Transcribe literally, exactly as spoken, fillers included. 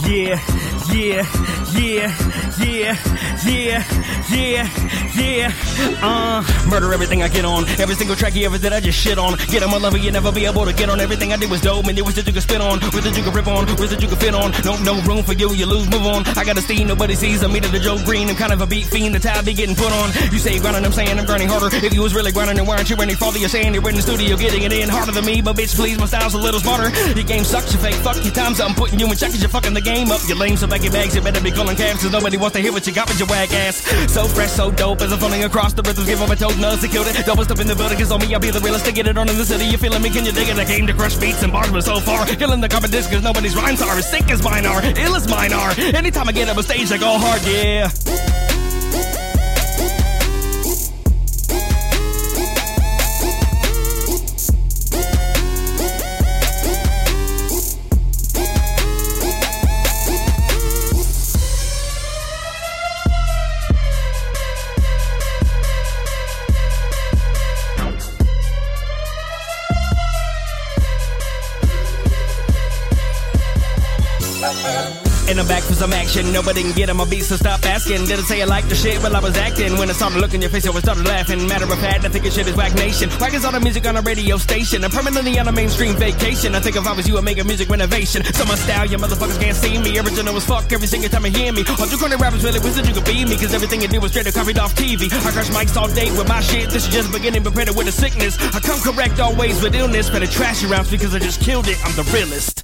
Yeah, yeah, yeah, yeah, yeah, yeah, yeah. Uh, murder everything I get on. Every single track you ever did, I just shit on. Get on my level, you never be able to get on. Everything I did was dope, and it was that you could spit on. Was that you could rip on, was that you could fit on. No, no room for you, you lose, move on. I got a steam, nobody sees. I'm me to the Joe Green. I'm kind of a beat fiend, the tie be getting put on. You say you're grinding, I'm saying I'm grinding harder. If you was really grinding, then why aren't you any farther? You're saying you're in the studio getting it in harder than me. But bitch, please, my style's a little smarter. Your game sucks, you fake, fuck your time's up. I'm putting you in check, cause you're fucking the game up. You're lame, so back your bags, you better be calling cabs, cause nobody wants to hear what you got with your wag ass. So fresh, so dope, as I'm falling across the rhythms, give up a toast, nuts to kill it. Double up in the building, cause on me, I'll be the realest to get it on in the city. You feeling me, can you dig it? I came to crush beats and bars, but so far, killing the competition, cause nobody's rhymes are as sick as mine are, ill as mine are. Anytime I get up on stage, I go hard, yeah. And I'm back for some action. Nobody can get on my beat, so stop asking. Did I say I like the shit? Well, I was acting. When I started looking your face, I started laughing. Matter of fact, I think your shit is whack nation. Whack is all the music on a radio station. I'm permanently on a mainstream vacation. I think if I was you, I'd make a music renovation. So my style, you motherfuckers can't see me. Original as fuck every single time you hear me. All you corny rappers really wish that you could be me, cause everything you do was straight up copied off T V. I crush mics all day with my shit. This is just beginning, but prepared with a sickness. I come correct always with illness. Better trash your rounds because I just killed it. I'm the realest.